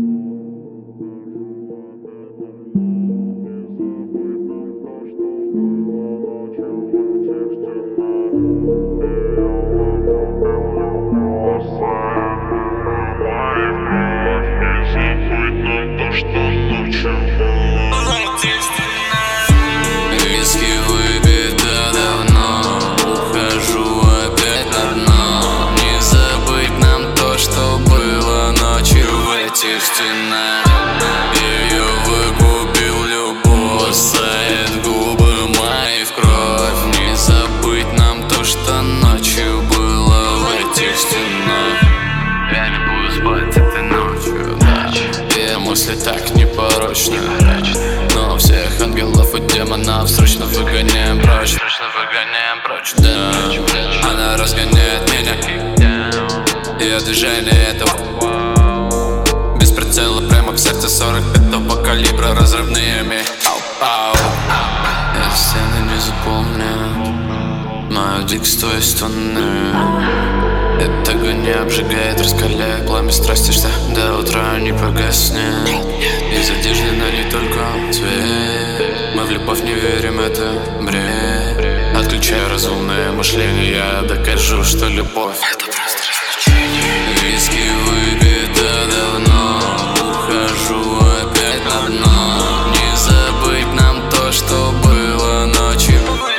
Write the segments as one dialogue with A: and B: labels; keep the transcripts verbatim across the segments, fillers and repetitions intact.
A: Виски выпито давно, ухожу опять на дно. Не забыть нам то, что было ночью в этих стенах. Ее выкупил любовь, кусает губы мои в кровь. Не забыть нам то, что ночью было в этих стенах. Я не буду спать этой ночью, да. И мысли так непорочны, но всех ангелов и демонов срочно выгоняем прочь. Срочно выгоняем прочь, да. Она разгоняет меня, ее движение это без прицела прямо в сердце. Сорок пятого калибра разрывными. Ау, ау. Я стены не заполняю, мое дикство из стороны. Это огонь обжигает, раскаляет пламя страсти, что до утра не погаснет. Из одежды налить только цвет. Мы в любовь не верим, это бред. Отключаю разумное мышление, я докажу, что любовь — это просто развлечение. Виски выпито давно, ухожу опять на дно. Не забыть нам то, что было ночью.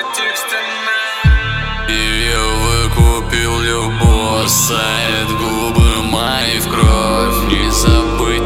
A: Ее выкупил любовь, кусает губы мои в кровь. Не забыть